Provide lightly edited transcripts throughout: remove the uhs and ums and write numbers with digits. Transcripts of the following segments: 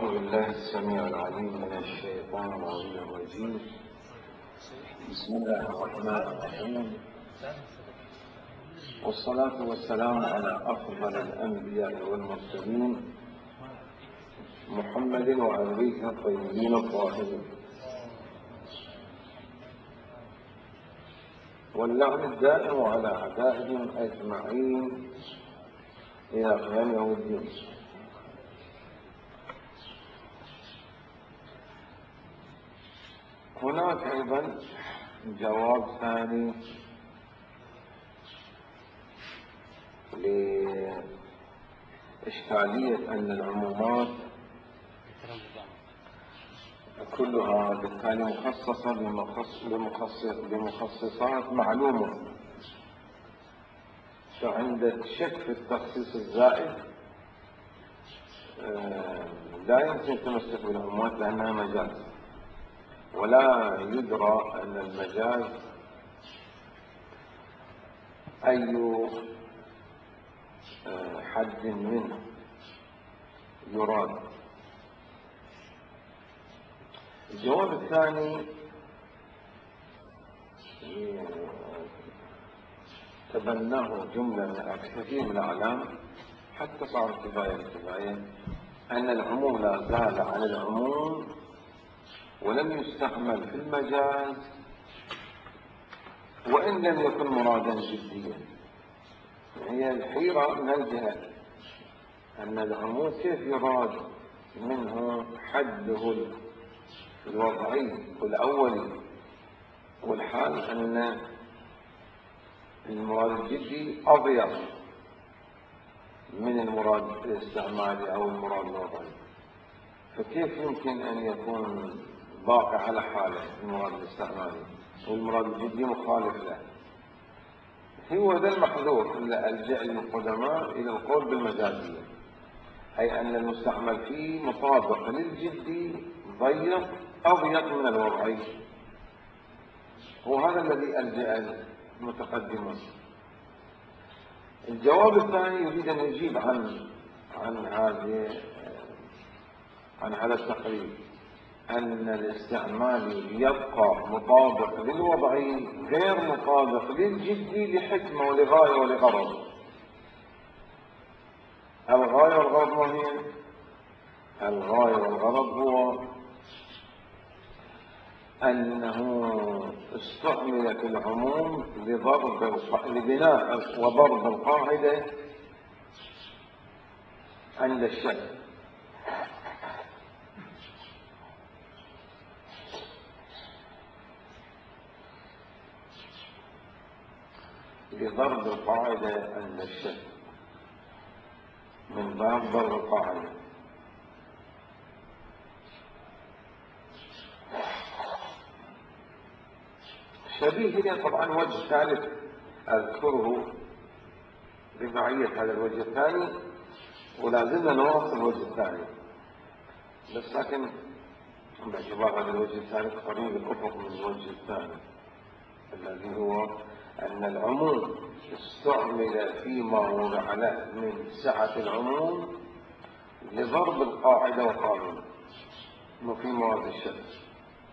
أعوذ بالله السميع العليم من الشيطان الرجيم. بسم الله الرحمن الرحيم، والصلاة والسلام على أفضل الأنبياء والمرسلين محمد وآله الطيبين الطاهرين، واللعن الدائم على أعدائهم أجمعين إلى قيام يوم الدين. هناك أيضا جواب ثاني لإشكالية أن العمومات كلها بالتالي مخصصة بمخصصات معلومة، فعندك شك في التخصيص الزائد لا يمكن التمسك بالعمومات لأنها مجاز، ولا يدرى أن المجاز أي حد منه يراد. الجواب الثاني تبناه جملة من كثير من الأعلام حتى صارت كفاية أن العموم لا زال على العموم ولم يستعمل في المجاز وإن لم يكن مرادا جديا. هي الحيرة من الجهة أن العموم كيف يراد منه حده الوضعي والأولي، والحال أن المراد الجدي أضيق من المراد الاستعمالي أو المراد الوضعي، فكيف يمكن أن يكون باقي على حاله المراد الاستعمالي والمراد الجدي مخالف له؟ هو ذا المحذور اللي ألجأ القدماء إلى القول بالمجازية، أي أن المستعمل فيه مطابق للجدي أضيق من الوضعي، وهذا الذي ألجأ المتقدمون. الجواب الثاني يريد أن يجيب عن هذا التقرير، أن الاستعمال يبقى مطابق للوضعي غير مطابق للجدي لحكمة ولغاية ولغرض. الغاية والغرض ما هي؟ الغاية والغرض هو أنه استعمل في العموم لبناء وضرب القاعدة عند الشك، لضرب القاعدة عند الشك من باب ضرب القاعدة. شبيه هنا طبعا وجه ثالث أذكره بمعية هذا الوجه الثاني، ولازلنا نواصل الوجه الثاني، بس لكن باعتبار هذا الوجه الثالث قريب الأفق من الوجه الثاني الذي هو أن العموم استعمل فيما وضع له من سعة العموم لضرب القاعدة والقانون وفي مواد الشمس.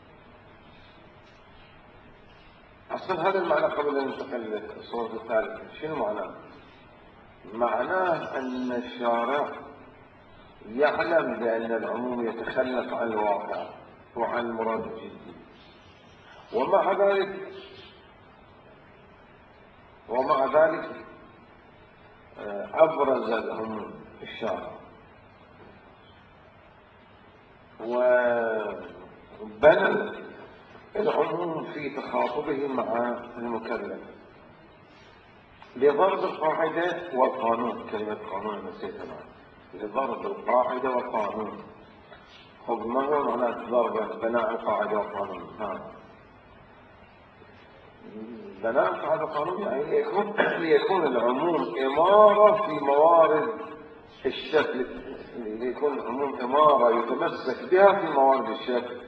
أصلا هذا المعنى قبل أن ننتقل للصورة الثالثة شنو معناه؟ معناه أن الشارع يعلم بأن العموم يتخلف عن الواقع وعن المراد الجدي، ومع ذلك أبرز العموم الشارع وبنى العموم في تخاطبه مع المكلف لضرب القاعدة والقانون. كلمة قانون نسيتها، لضرب القاعدة والقانون. خب ما هو معنى ضرب بناء القاعدة والقانون؟ بناء القاعدة والقانون يعني ليكون العموم إمارة في موارد الشكل، ليكون العموم إمارة يتمسك بها في موارد الشكل.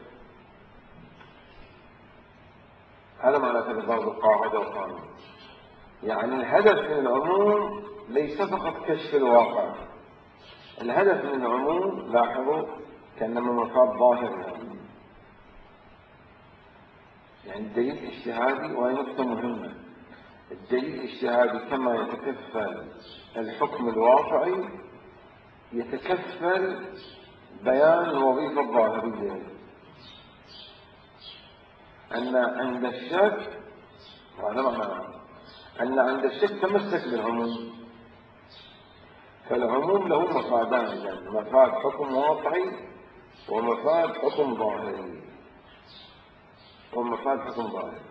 هذا معنى ضرب القاعدة والقانون، يعني الهدف من العموم ليس فقط كشف الواقع، الهدف من العموم لاحظوا كأنما مفاد ظاهر، يعني الدليل الاجتهادي، وهي نقطة مهمة، الدليل الاجتهادي كما يتكفل الحكم الواقعي يتكفل بيان الوظيفة الظاهرية. أن عند الشك، وهذا معنى أن عند الشك تمسك بالعموم، فالعموم له مفادان، يعني مفاد حكم واقعي ومفاد حكم ظاهري، ومفاد حكم ظاهري.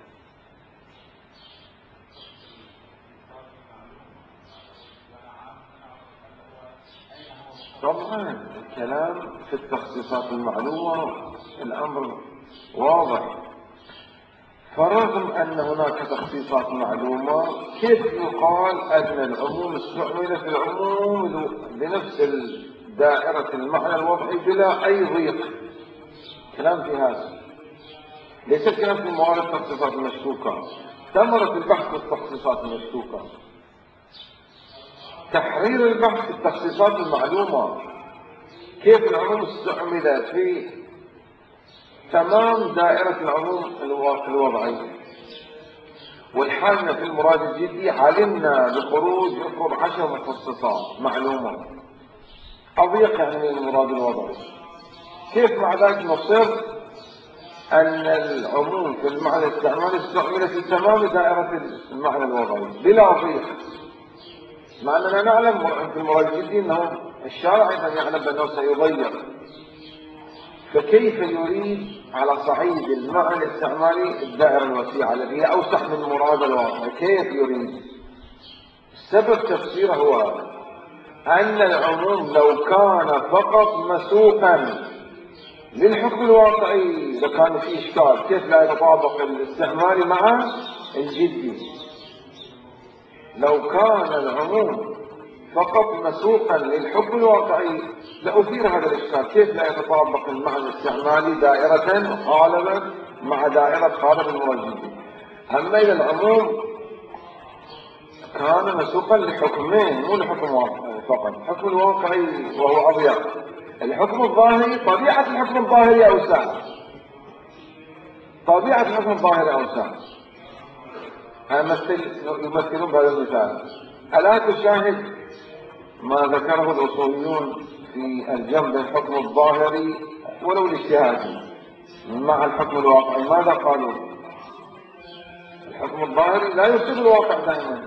طبعا الكلام في التخصيصات المعلومة الأمر واضح، فرغم أن هناك تخصيصات معلومة كيف يقال أن العموم استعمل في العموم بنفس دائرة المعنى الوضعي بلا أي ضيق؟ كلام في هذا، ليس الكلام في موارد التخصيصات المشكوكة. ثمرة البحث في التخصيصات المشكوكة تحرير البحث في التخصيصات المعلومة، كيف العموم استعمل في تمام دائرة العموم الوضعي. والحالنا في المراد الجدي علمنا بخروج يفرض 10 مخصصات معلومة أضيق يعني من المراد الوضعي، كيف مع ذلك نصر أن العموم في المعنى الاستعمالي استعمل في تمام دائرة المعنى الوضعي بلا ضيق، مع أننا نعلم في المراد الجدي أنه الشارع أيضا يعلم بأنه سيضيق، فكيف يريد على صعيد المعنى الاستعمالي الدائرة الوسيعة التي هي أوسع من مراد الواقع؟ كيف يريد؟ سبب تفسيره هو أن العموم لو كان فقط مسوقا للحكم الواقعي لكان في إشكال، كيف لا يتطابق الاستعمالي مع الجدي؟ لو كان العموم فقط مسوقا للحكم الواقعي لأثير هذا الإشكال، كيف لا يتطابق المعنى الاستعمالي دائرة غالبا مع دائرة خالب المرجدي؟ أما إذا العموم كان مسوقا لحكمين مو لحكم واقعي فقط، الحكم الواقعي وهو أضيق، الحكم الظاهري طبيعة الحكم الظاهري أوسع، طبيعة الحكم الظاهري أوسع. يمثلون بهذا المثال. ألا تشاهد ما ذكره الأصوليون في الجمع بين الحكم الظاهري ولو الاجتهادي مع الحكم الواقعي؟ ماذا قالوا؟ الحكم الظاهري لا يصيب الواقع دائما،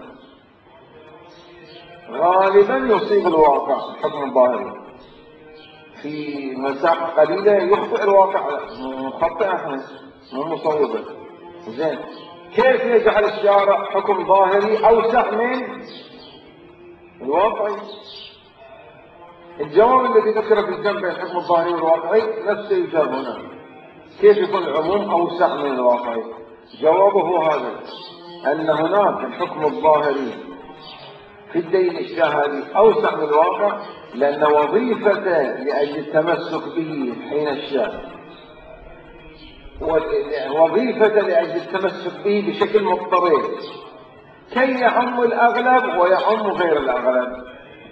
غالبا يصيب الواقع الحكم الظاهري، في مساحة قليلة يخطئ الواقع، مخطئ احنا مو مصوبة. زين، كيف يجعل الشارع حكم ظاهري أوسع من الواقعي؟ الجواب الذي ذكر في الجمع بين الحكم الظاهري والواقعي نفسه يجاب هنا، كيف يكون العموم أوسع من الواقعي؟ جوابه هذا، أن هناك الحكم الظاهري في الدليل الاجتهادي أوسع من الواقع، لأن وظيفته لأجل التمسك به حين الشاء، وظيفته لأجل التمسك به بشكل مضطرد كي يعم الأغلب ويعم غير الأغلب،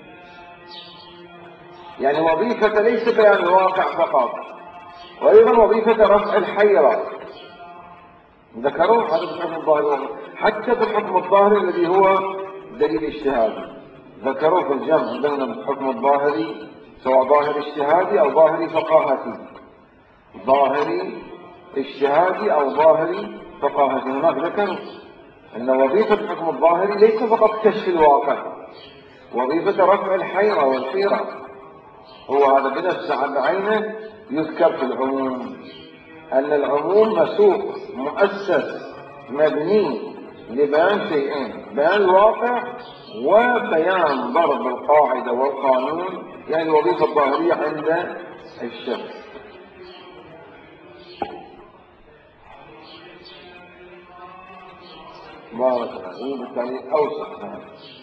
يعني وظيفة ليس بيان الواقع فقط، وأيضا وظيفة رفع الحيرة. ذكروا هذا في الحكم الظاهري، حتى في الحكم الظاهري الذي هو دليل اجتهادي ذكروا في الجمع بين الحكم الظاهري سواء ظاهر اجتهادي أو ظاهري فقاهتي، ظاهري اجتهادي أو ظاهري فقاهتي. هناك ذكروا أن وظيفة الحكم الظاهري ليس فقط كشف الواقع، وظيفة رفع الحيرة والحيرة، هو هذا بنفسه عن عينه يذكر في العموم، أن العموم مسوق مؤسس مبني لبيان شيئين، بيان الواقع وبيان ضرب القاعدة والقانون، يعني الوظيفة الظاهرية عند الشخص. بارك الله، بالتالي أوسع.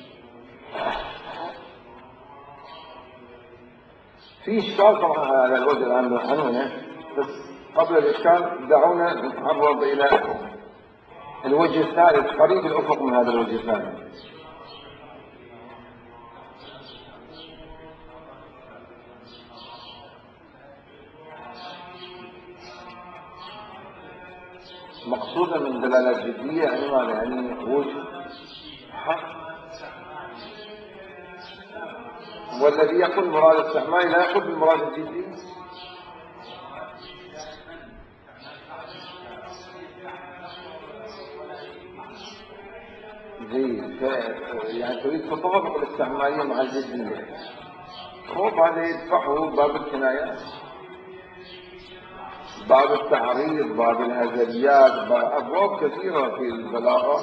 في إشكال طبعا على الوجه الآن عنوانه، بس قبل الإشكال دعونا نتعرض إلى الوجه الثالث قريب الأفق من هذا الوجه الثاني. مقصودا من دلالة جدية يعني ماذا؟ يعني وجه حق. والذي يقول مراد استعمالي لا يقول بالمراد الجدي. جيد. يعني تريد تطابق الاستعمالية مع الجدية، هو بعد يدفعه باب الكنايات، باب التعريض، باب الهزليات، أبواب كثيرة في البلاغة.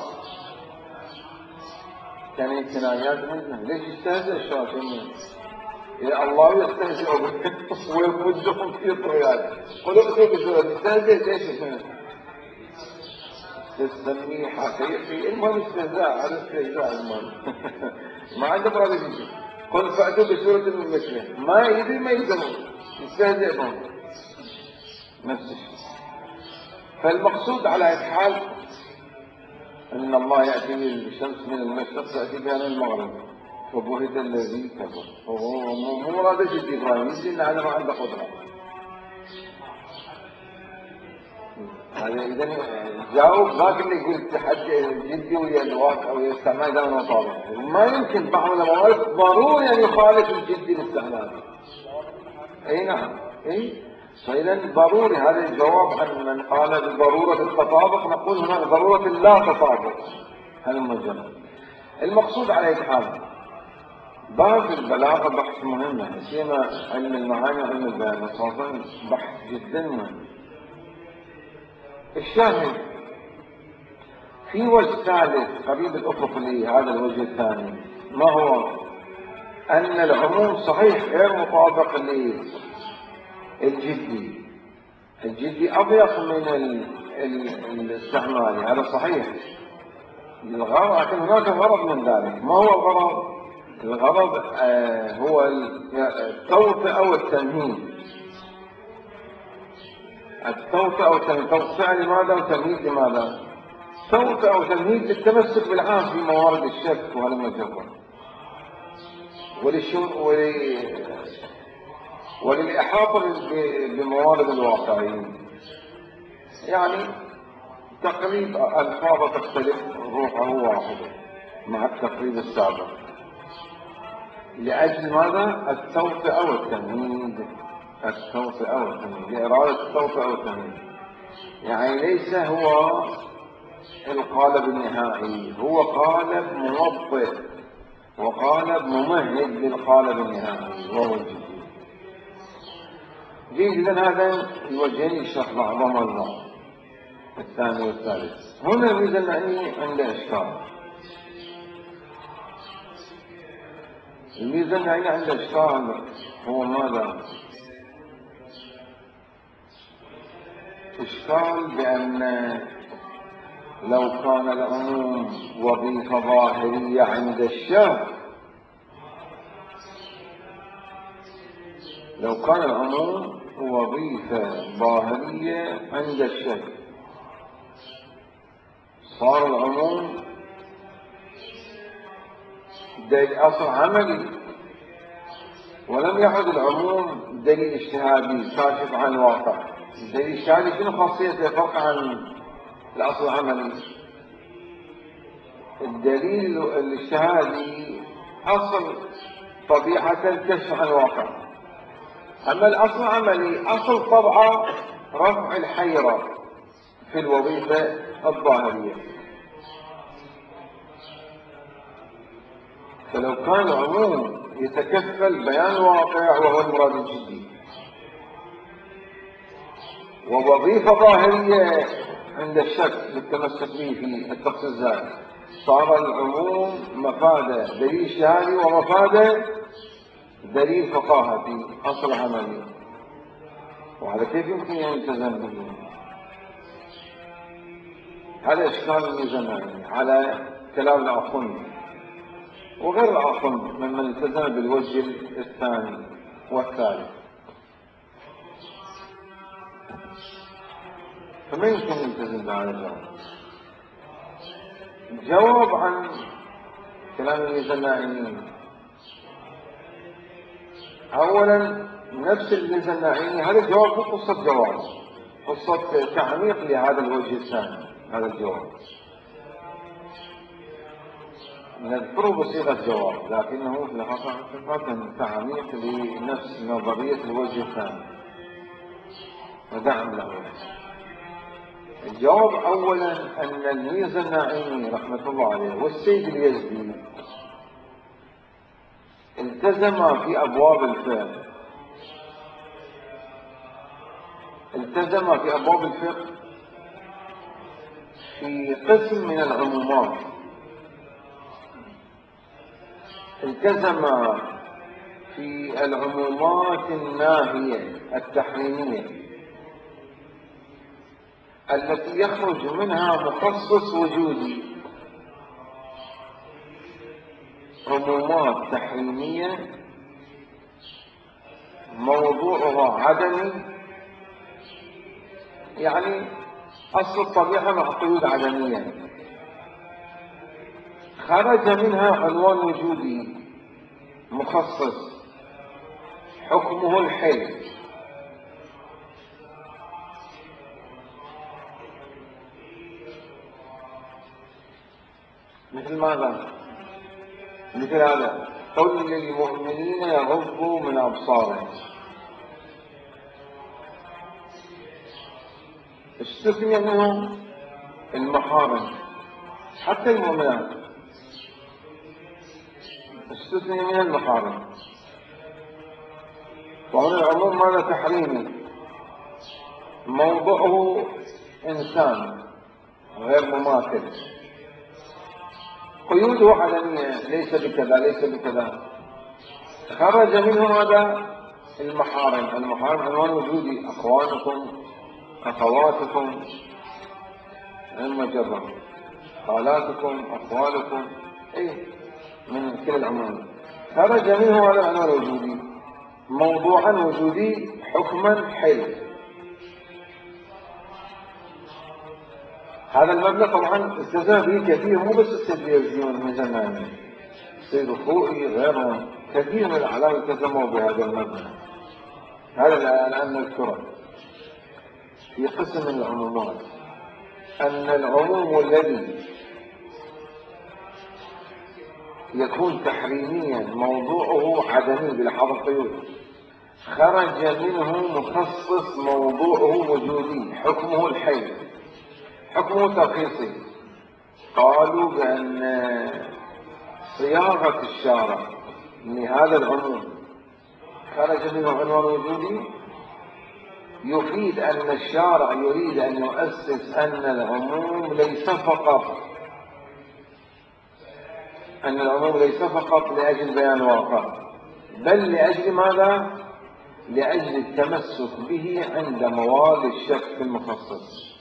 كان الكنايات منه. ليش يستهزئ الشافعي؟ يا الله يستهزئ بهم ويمدهم في طغيان. قل اكتب بسورة يستهزئ ليش؟ تسميه حقيقي. المهم استهزاء، هذا استهزاء المهم. ما عنده مراد يجي. قل فأتوا بسورة من مثله، ما يدري ما يقدرون، يستهزئ بهم نفس الشيء. فالمقصود على أي حال أن الله يأتي بالشمس من المشرق يأتي بها من المغرب، فبهت الذي كفر. هو مو مراد جدي إبراهيم، يجي إن هذا ما عنده قدرة. هذا إذا جاوب ذاك اللي يقول التحدي جدي ويا الواقع ويا الاستعمال ده من طابع. ما يمكن بعض الأموال ضروري أن يخالف الجدي الاستعمال. أي نعم. أي فإذا ضروري. هذا الجواب عن من قال بضرورة التطابق. نقول هناك ضرورة لا تطابق. هذا المجال. المقصود على أي حال باب البلاغة بحث مهم، سيما علم المعاني وعلم البيان، وخاصة بحث جدا مهم. الشاهد في وجه ثالث قريب الأفق لهذا الوجه الثاني، ما هو؟ أن العموم صحيح غير مطابق للجدي. الجدي أضيق من الاستعمالي، هذا صحيح الغرض، لكن هناك غرض من ذلك. ما هو الغرض؟ الغرض هو التوطئة والتمهيد. التوطئة والتمهيد، توطئة لماذا وتمهيد لماذا؟ توطئة وتمهيد للتمسك بالعام في موارد الشك والمجرد، وللإحاطة بموارد الواقعيين. يعني تقريب ألفاظ تختلف روحه واحدة مع التقريب السابق. لأجل ماذا؟ التوطئة والتمهيد. التوطئة والتمهيد، لإرادة التوطئة والتمهيد. يعني ليس هو القالب النهائي، هو قالب موطئ وقالب ممهد للقالب النهائي وهو الجديد. جيد. إذن هذا الوجهين يشرح بعضهما البعض، الثاني والثالث. هنا الميزة المعني عند إشكال. الميزة المعني عند إشكال هو ماذا؟ إشكال بأن لو كان العموم وظيفة ظاهرية عند الشك، لو كان العموم وظيفة ظاهرية عند الشك، صار العموم دليل أصل عملي، ولم يعد العموم دليل اجتهادي كاشف عن الواقع. الدليل الاجتهادي شنو خاصيته فرق عن الأصل العملي؟ الدليل الاجتهادي أصل طبيعة كشف عن الواقع، أما الأصل العملي أصل طبعه رفع الحيرة في الوظيفة الظاهرية. فلو كان العموم يتكفل بيان الواقع وهو المراد الجدي، ووظيفة ظاهرية عند الشك للتمسك به في التخصيص الزائد، صار العموم مفادة دليل اجتهادي ومفادة دليل فقاهتي أصل عملي. وهذا كيف يمكن أن يلتزم به؟ هذا إشكال الميزانية على كلام الآخوند وغير الآخوند ممن التزم بالوجه الثاني والثالث. فما يمكن يلتزم بهذا الجواب. جواب عن كلام الميزانيين، أولا نفس الميزانيين، هذا الجواب مو قصة جواب، قصة تعميق لهذا الوجه الثاني، هذا الجواب نذكره بصيغة جواب، لكنه في الحقيقة تعميق لنفس نظرية الوجه الثاني ودعم له. الجواب أولا أن الميرزا النعيمي رحمة الله عليه والسيد اليزدي التزم في أبواب الفقه، التزم في أبواب الفقه في قسم من العمومات، التزم في العمومات الناهية التحريمية التي يخرج منها مخصص وجودي، عمومات تحريمية موضوعها عدمي، يعني أصل الطبيعة مع قيود عدمية، خرج منها عنوان وجودي مخصص حكمه الحل، مثل ماذا؟ مثل هذا: قل للمؤمنين يغضوا من أبصارهم، استثني منهم المحارم، حتى المؤمنات استثني من المحارم، وهنا العموم ماذا؟ تحريمي، موضوعه إنسان غير مماثل، قيوده عدمية، ليس بكذا ليس بكذا، خرج منه ماذا؟ المحارم، المحارم عنوان وجودي، أخوانكم أخواتكم عم جرة، خالاتكم أخوالكم، أي من كل العموم، خرج منه هذا العنوان الوجودي موضوعا وجودي حكما حل. هذا المبنى طبعا التزم به كثير، مو بس التلفزيون من زمان، السيد الخوئي غيرهم كثير من الأعلام التزموا بهذا المبنى. هذا الآن نذكره في قسم من العمومات، أن العموم الذي يكون تحريميا موضوعه عدمي بلحاظ القيود، خرج منه مخصص موضوعه وجودي حكمه الحل، حكمه ترخيصي. قالوا بأن صياغة الشارع لهذا العموم خرج منه عنوان وجودي يفيد أن الشارع يريد أن يؤسس أن العموم ليس فقط لأجل بيان الواقع، بل لأجل ماذا؟ لأجل التمسك به عند مواد الشك في المخصص.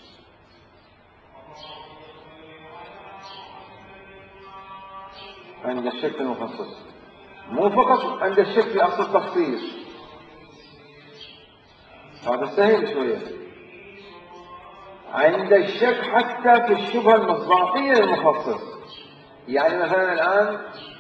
عند الشك في المخصص، مو فقط عند الشك في أصل التخصيص، هذا سهل شوية، عند الشك حتى في الشبهة المصداقية للمخصص. يعني مثلا الآن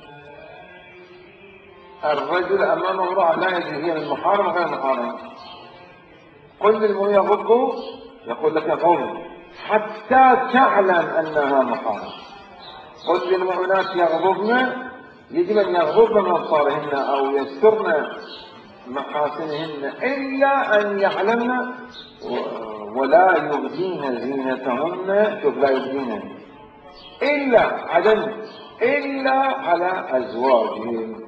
الرجل أمامه امرأة لا يدري هي من محارم غير محارم، قل للمؤمن يغضوا، يقول لك غض حتى تعلم أنها محارم. قل للمؤمنات يغضضن، يجب أن يغضضن من أبصارهن أو يسترن محاسنهن إلا أن يعلمن ولا يبدين زينتهن، شوف لا يبدين إلا عدم إلا على أزواجهم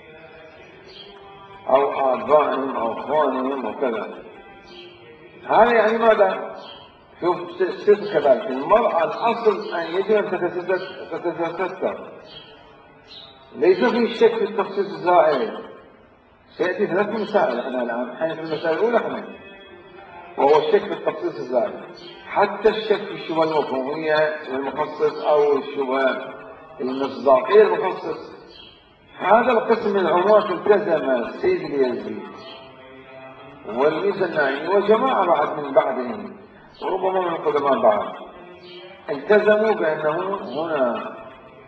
أو آبائهم أو أخوانهم وكذا. هذا يعني ماذا؟ شوف الستر كذلك، المرأة الأصل أن يجب أن تتستر، ليس في شك في التخصيص الزائد. سيأتي ثلاث مسائل احنا الآن، حين في المسائل الأولى احنا وهو الشك في التخصيص الزائد، حتى الشك في الشبهة المفهومية للمخصص أو الشبهة المصداقية للمخصص. هذا القسم من العمومات التزم السيد اليزدي والميرزا النعيمي وجماعة بعد من بعدهم وربما من القدماء بعد، التزموا بأنه هنا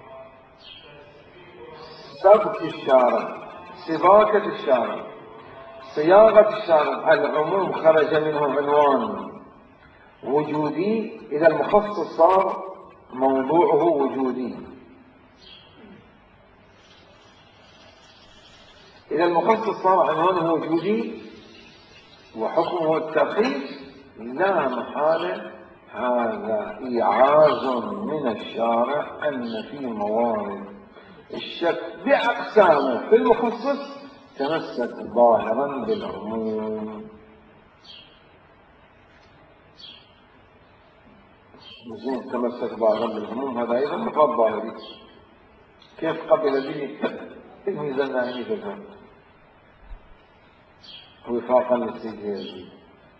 سبك الشارع، سباكة الشارع، صياغة الشارع، العموم خرج منه عنوان وجودي إذا المخصص صار موضوعه وجودي. إذا المخصص صار عنوانه وجودي وحكمه الترخيص، لا محالة هذا إيعاز من الشارع أن في موارد الشك بأقسامه في المخصص تمسك ظاهرا بالعموم. زين، تمسك ظاهرا بالعموم هذا أيضا مقام ظاهري. كيف قبل به الميزان الناهي في الفهم وفاقا للسيد؟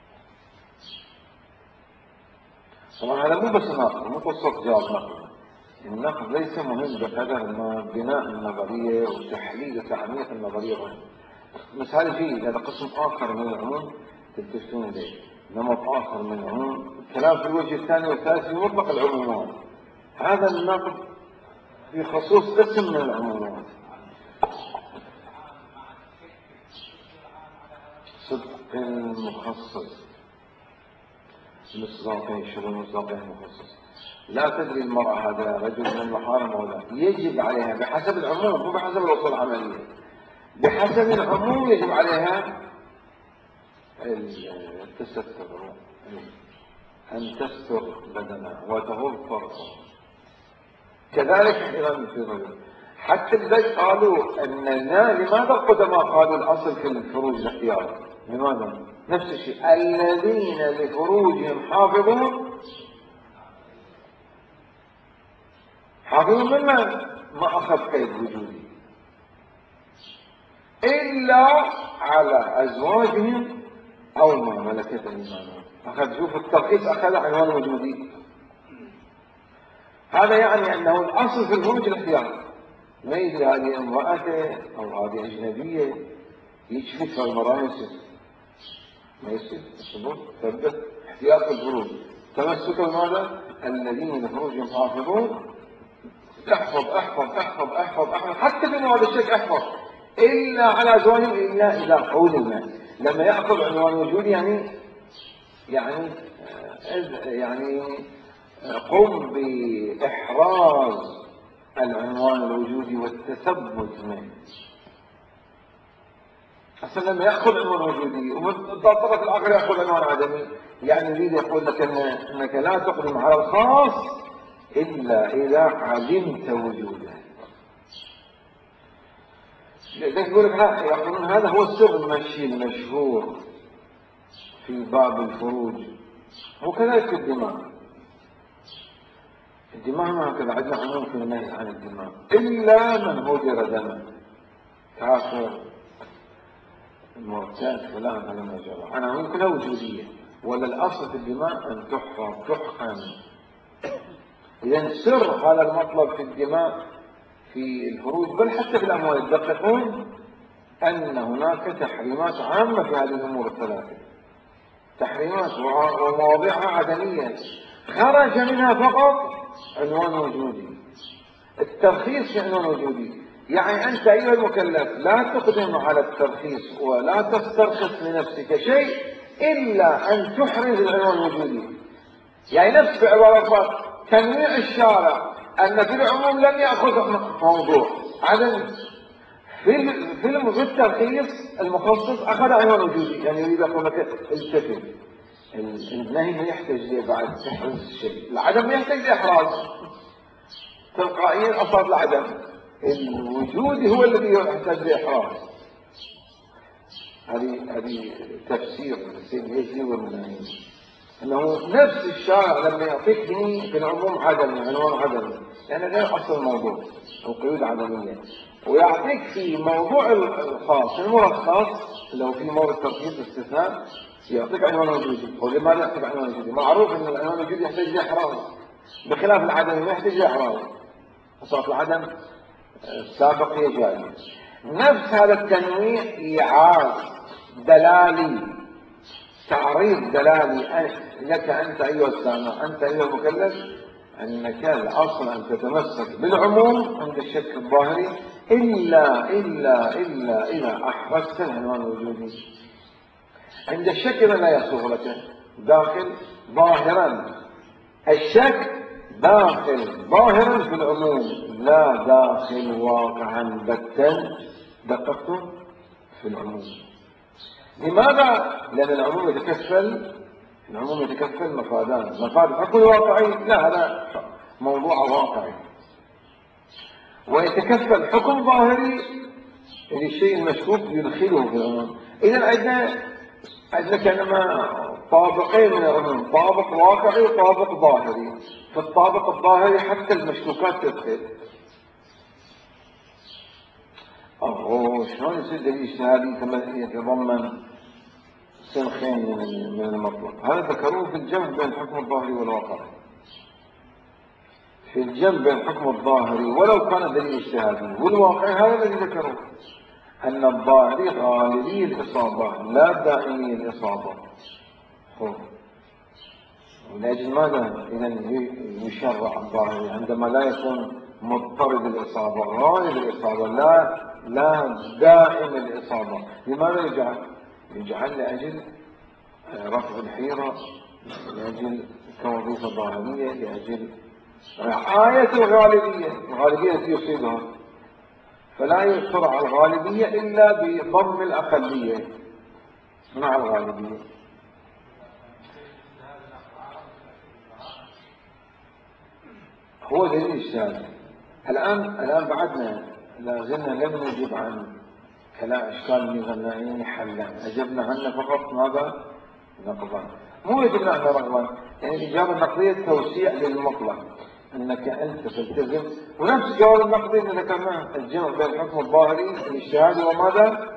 طبعا هذا مو بس نقد، مو قصة جواب نقد. النقد ليس مهم بقدر ما بناء النظرية وتحليل وتعميق النظرية مهم. بس هذا جيد، هذا قسم آخر من العموم تلتفتون إليه، نمط آخر من العموم. الكلام في الوجه الثاني والثالث في مطلق العمومات. هذا النقد في خصوص قسم من العمومات. صدق المخصص، مصداقين، شغل مصداقين مخصص. لا تدري المرأة هذا رجل من المحارم أو لا، يجب عليها بحسب العموم مو بحسب الأصول العملية، بحسب العموم يجب عليها التستر، أن تستر بدنها وتغض طرفها. كذلك أيضا في الرجل. حتى لذلك قالوا أن لماذا القدماء قالوا الأصل في الفروج الاختيار؟ لماذا؟ نفس الشيء، الذين لفروجهم حافظون. حافظون مما ما أخذ قيد وجودي إلا على أزواجهم أو ما ملكت أيمانهم. أخذ، شوف الترخيص أخذ عنوان وجودي. هذا يعني أنه الأصل في الفروج الاختيار. ما يدري هذه امرأته أو هذه أجنبية، يشفك المرأة ما يصير ثبت احتياط الفروج. تمسك بماذا؟ الذين لفروجهم حافظون. احفظ احفظ احفظ احفظ احفظ، حتى في مواد الشك احفظ، الا على ازواجهم الا اذا علم. لما ياخذ عنوان وجودي يعني قم باحراز العنوان الوجودي والتثبت منه. اصلا لما ياخذ عنوان وجودي والطرف الاخر ياخذ عنوان عدمي، يعني يريد يقول لك انك لا تقدم على الخاص الا اذا علمت وجوده. لذلك يقول لك يقولون هذا هو السر المشي المشهور في باب الفروج. وكذلك في الدماء. الدماء ما هكذا، عندنا عموم في النهي عن الدماء الا من هدر دمه، كافر، مرتاد، فلان، هذا ما جرى. عناوين كلها وجوديه، ولا الاصل في الدماء ان تحفظ تحقن. اذا سر هذا المطلب في الدماء في الفروج، بل حتى في الاموال يدققون ان هناك تحريمات عامه في هذه الامور الثلاثه، تحريمات ومواضيعها عدميه، خرج منها فقط عنوان وجودي. الترخيص في عنوان وجودي، يعني أنت أيها المكلف لا تقدم على الترخيص ولا تسترخص لنفسك شيء إلا أن تحرز العنوان الوجودي. يعني نفس في عبارة تنويع الشارع أن في العموم لم يأخذ موضوع عدم، في الترخيص المخصص أخذ عنوان وجودي. يعني يريد أقول لك التفت، النهي ما يحتاج بعد تحرز الشيء، العدم ما يحتاج لإحراز، تلقائيا أصاب العدم، الوجود هو الذي يحتاج لإحراز. هذه تفسير السيد الهجري والمناهي، أنه نفس الشارع لما يعطيك في العموم عدمي، عنوان عدمي، يعني غير أصل الموضوع، القيود عدمية، ويعطيك في موضوع الخاص المرخص لو في مورد ترخيص استثناء يعطيك عنوان وجودي. ولماذا يعطيك عنوان وجودي؟ معروف أن العنوان الوجودي يحتاج لإحراز، بخلاف العدمي ما يحتاج لإحراز، صارت العدم السابق هي جائزة. نفس هذا التنويع إيعاز دلالي، تعريض دلالي لك أنت أيها السامع، أنت أيها المكلف، أنك الأصل أن تتمسك بالعموم عند الشك الظاهري إلا إذا أحرزت العنوان الوجودي. عند الشك لا يصوغ لك، داخل ظاهرا، الشك داخل ظاهرا في العموم، لا داخل واقعا بتا. دققتم في العموم. لماذا؟ لأن العموم يتكفل مفادان: مفاد الحكم الواقعي، لا هذا موضوع واقعي، ويتكفل حكم ظاهري للشيء المشكوك يدخله في العموم. إذا عندنا كأنما طابقين من العموم: طابق واقعي وطابق ظاهري. في الطابق الظاهري حتى المشكوكات تدخل. شلون يصير دليل اجتهادي يتضمن سنخين من المطلق؟ هذا ذكروه في الجمع بين الحكم الظاهري والواقعي. في الجمع بين الحكم الظاهري ولو كان دليل اجتهادي والواقعي، هذا الذي ذكروه، أن الظاهري غالبي الإصابة لا دائمي الإصابة. ولأجل ماذا إذا يشرع الظاهري عندما لا يكون مضطرد الإصابة، غالب الإصابة، لا دائم الإصابة؟ لماذا يجعل لأجل رفع الحيرة، لأجل كوظيفة ظاهرية، لأجل رعاية الغالبية التي يصيبها. فلا يشرع الغالبية إلا بضم الأقلية مع الغالبية. هو دليل اجتهادي. الآن بعدنا لازلنا لم نجب عن كلام إشكال المغنائين حلا، أجبنا عنه فقط ماذا؟ نقضا. مو يجبنا عنه رغبا، يعني الإجابة النقدية توسيع للمطلق، أنك أنت تلتزم. ونفس الجواب النقدي اللي ذكرناه: الجمع بين الحكم الظاهري الاجتهادي وماذا؟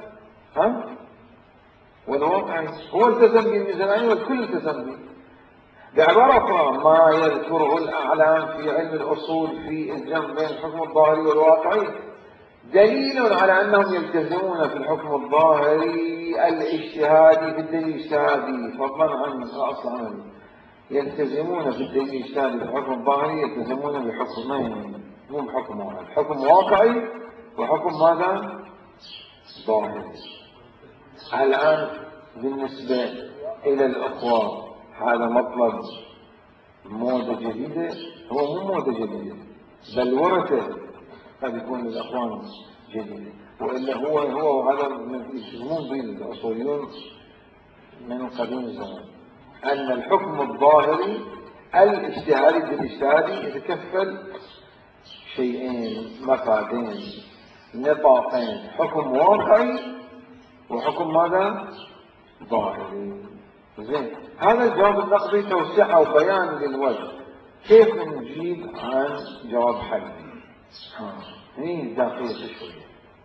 والواقعي. هو التزم بالميزانية والكل التزم به. بعبارة أخرى، ما يذكره الأعلام في علم الأصول في الجمع بين الحكم الظاهري والواقعي دليل على أنهم يلتزمون في الحكم الظاهري الاجتهادي في الدليل الاجتهادي، فضلا عن أصل عملي. يلتزمون في الدليل الاجتهادي في الحكم الظاهري، يلتزمون بحكمين، مو بحكم واحد: حكم واقعي وحكم ماذا؟ ظاهري. الآن بالنسبة إلى الأخوة هذا مطلب موضة جديدة. هو مو موضة جديدة، بل ورثة قد يكون للأخوان جديدة، وإلا هو وهذا يسمون به الأصوليون من قديم الزمان، أن الحكم الظاهري الاجتهادي بالاجتهادي يتكفل شيئين: مفادين، نطاقين: حكم واقعي وحكم ماذا؟ ظاهري. زين، هذا الجواب النقدي توسعه وبيان للوجه. كيف نجيب عن جواب حلي؟ هني دقيقة شوية.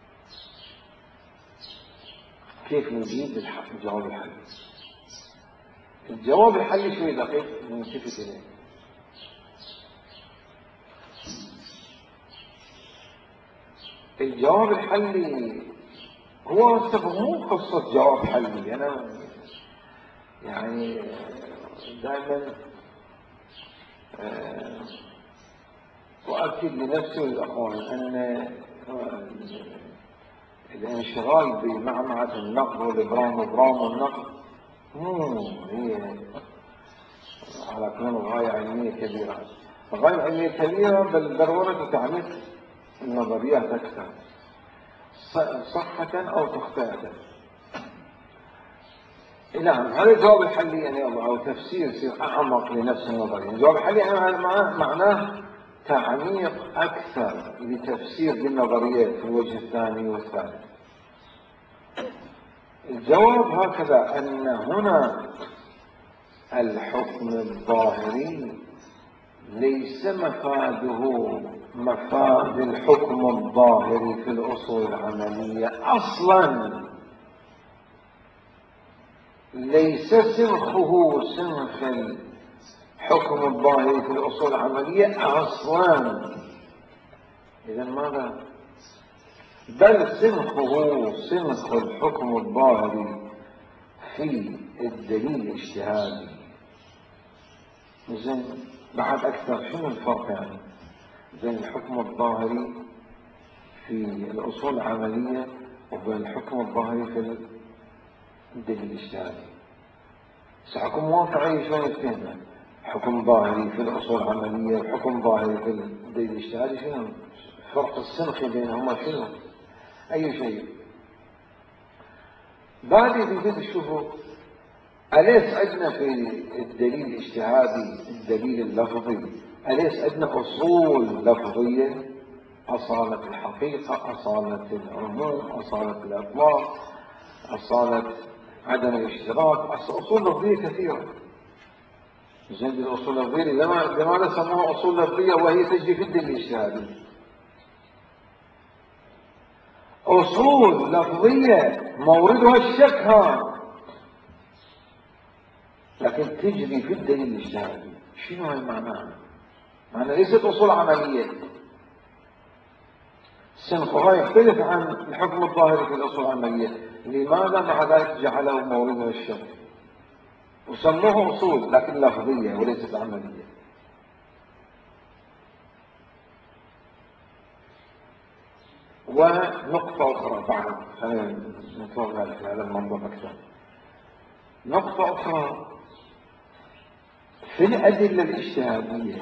كيف نجيب الجواب الحلي؟ الجواب الحلي شوي دقيق نلتفت إليه. الجواب الحلي هو مو قصة جواب حلي. أنا يعني دائما وأكد لنفسي والأخوان أن الانشغال بمعمعة النقد والإبرام والنقد مو هي على كون غاية علمية كبيرة. غاية علمية كبيرة بل ضرورة تعميق النظريات أكثر صحة أو تخطئة. نعم، هذا الجواب الحلي يعني أو تفسير يصير أعمق لنفس النظرية. الجواب الحلي يعني معناه تعميق أكثر لتفسير بالنظريات في الوجه الثاني والثالث. الجواب هكذا: أن هنا الحكم الظاهري ليس مفاده مفاد الحكم الظاهري في الأصول العملية أصلا، ليس سنخه سنخ الحكم الظاهري في الأصول العملية أصلا. إذا ماذا؟ بل سنخه سنخ الحكم الظاهري في الدليل الاجتهادي. زين، بعد أكثر شنو الفرق يعني بين الحكم الظاهري في الأصول العملية وبين الحكم الظاهري في الدليل الاجتهادي؟ حكم واقعي شلون يتفهم؟ حكم ظاهري في الأصول العملية وحكم ظاهري في الدليل الاجتهادي، شنو الفرق السنخي بينهما؟ شنو؟ أي شيء. بعد بديت تشوفوا أليس عندنا في الدليل الاجتهادي الدليل اللفظي أليس عندنا أصول لفظية؟ أصالة الحقيقة، أصالة العموم، أصالة الإطلاق، أصالة عدم الاشتراك، أصول لفظية كثيرة. زين الأصول اللفظية لماذا سموها أصول لفظية وهي تجري في الدليل الاجتهادي؟ أصول لفظية موردها الشك لكن تجري في الدليل الاجتهادي. شنو هاي معناها؟ معناها ليست أصول عملية. سنخها يختلف عن الحكم الظاهري في الأصول العملية. لماذا مع ذلك جعلوا موردها الشك وسموها أصول لكن لفظية وليست عملية؟ ونقطة أخرى بعد، خلينا نتوغل في هذا الموضوع أكثر. نقطة أخرى في الأدلة الاجتهادية.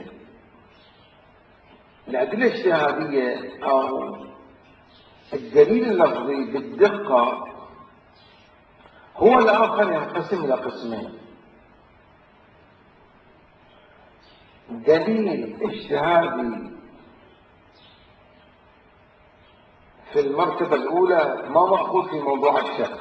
الأدلة الاجتهادية أو الدليل اللفظي بالدقة هو الآخر ينقسم إلى قسمين: دليل اجتهادي في المرتبة الأولى ما مأخوذ في موضوع الشك،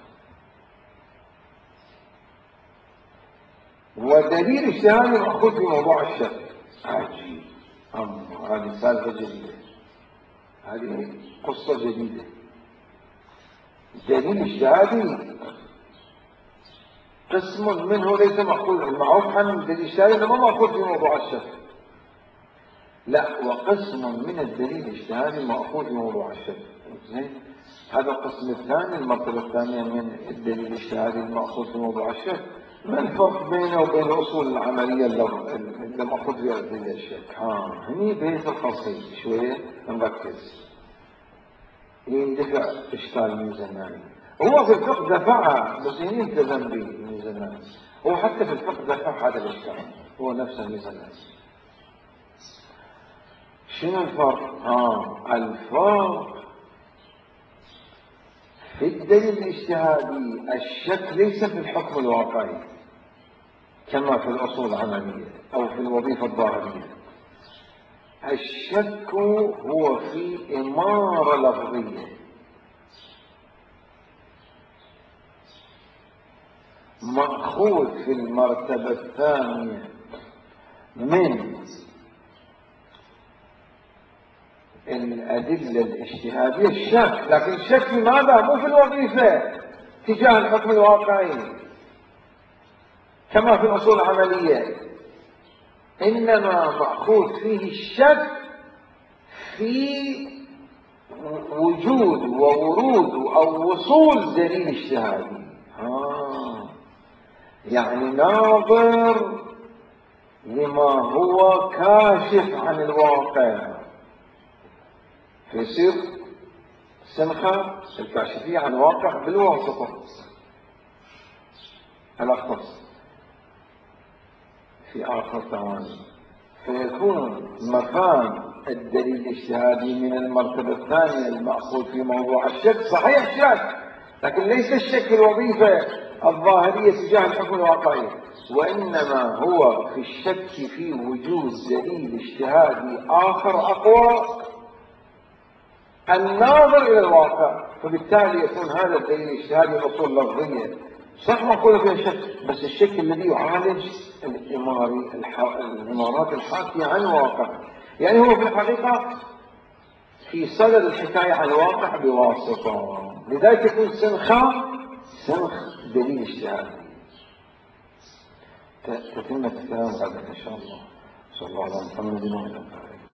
ودليل اجتهادي مأخوذ في موضوع الشك. عجيب، هذه سالفة جديدة، هذه قصة جديدة. دليل اجتهادي قسم منه ليس مأخوذ، المعروف عن الدليل الاجتهادي انه ما مأخوذ في موضوع الشك، لا، وقسم من الدليل الاجتهادي مأخوذ في موضوع الشك. زين، هذا القسم الثاني، المرتبة الثانية من الدليل الاجتهادي المأخوذ في موضوع الشك. ما الفرق بينه وبين الأصول العملية اللي مأخوذ فيها دليل الشك؟ هني بيت القصيد شوية نركز يندفع إشكال من زمان. هو في الفقه دفعها بس هني التزم به من زمان. هو حتى في الفقه دفع هذا الإشكال، هو نفسه من زمان. شنو الفرق؟ الفرق في الدليل الاجتهادي الشك ليس في الحكم الواقعي كما في الأصول العملية أو في الوظيفة الظاهرية. الشك هو في إمارة لفظية، مأخوذ في المرتبة الثانية من الأدلة الاجتهادية الشك، لكن الشك في ماذا؟ مو في الوظيفة تجاه الحكم الواقعي كما في الأصول العملية، إنما مأخوذ فيه الشك في وجود وورود أو وصول دليل اجتهادي. يعني ناظر لما هو كاشف عن الواقع، فيصير سنخة الكاشفية عن الواقع بالواسطة. الأختص في آخر ثواني، فيكون مفهوم الدليل الاجتهادي من المرتبة الثانية المأخوذ في موضوع الشك. صحيح شك، لكن ليس الشك في الوظيفة الظاهرية تجاه الحكم الواقعي، وإنما هو في الشك في وجود دليل اجتهادي آخر أقوى الناظر إلى الواقع. فبالتالي يكون هذا الدليل الاجتهادي أصول لفظية صح مقولة فيها شك، بس الشك الذي يعالج الإمارات الحاكية عن الواقع، يعني هو في الحقيقة في صدد الحكاية عن الواقع بواسطة. لذلك يكون سنخ دليل اجتهادي. تتم الكلام غدا إن شاء الله. صلى الله عليه وسلم.